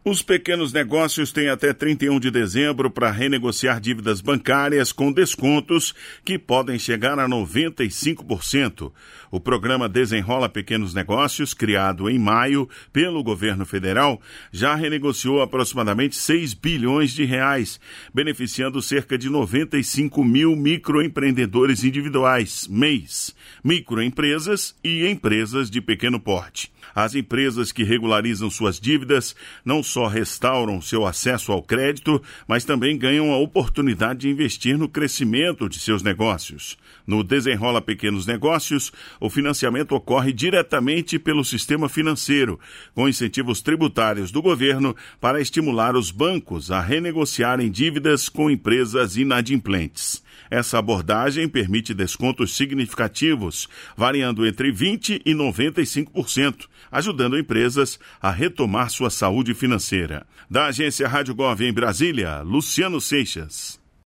Os pequenos negócios têm até 31 de dezembro para renegociar dívidas bancárias com descontos que podem chegar a 95%. O programa Desenrola Pequenos Negócios, criado em maio pelo governo federal, já renegociou aproximadamente 6 bilhões de reais, beneficiando cerca de 95 mil microempreendedores individuais, MEIs, microempresas e empresas de pequeno porte. As empresas que regularizam suas dívidas não só restauram seu acesso ao crédito, mas também ganham a oportunidade de investir no crescimento de seus negócios. No Desenrola Pequenos Negócios, o financiamento ocorre diretamente pelo sistema financeiro, com incentivos tributários do governo para estimular os bancos a renegociarem dívidas com empresas inadimplentes. Essa abordagem permite descontos significativos, variando entre 20% e 95%, ajudando empresas a retomar sua saúde financeira. Da agência Rádio Gov em Brasília, Luciano Seixas.